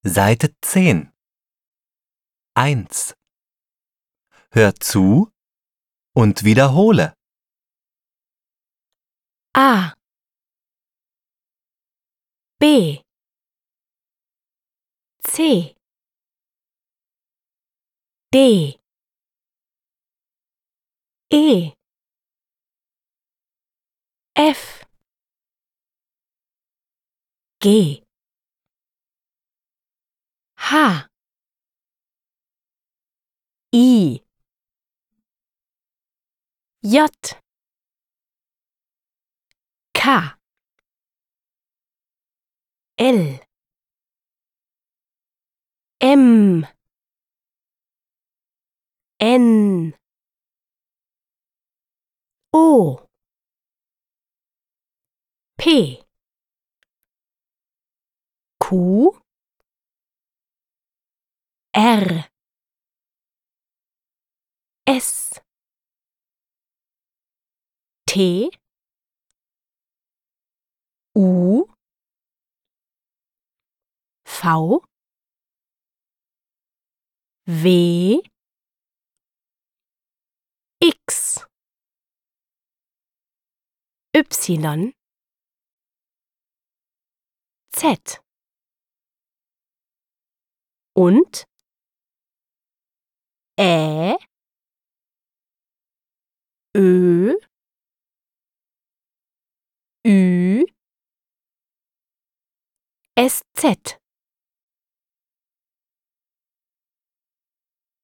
Seite 10. 1. Hör zu und wiederhole. A B C D E F G H I J K L M N O P Q R S T U V W X Y Z und Ä Ö Ü SZ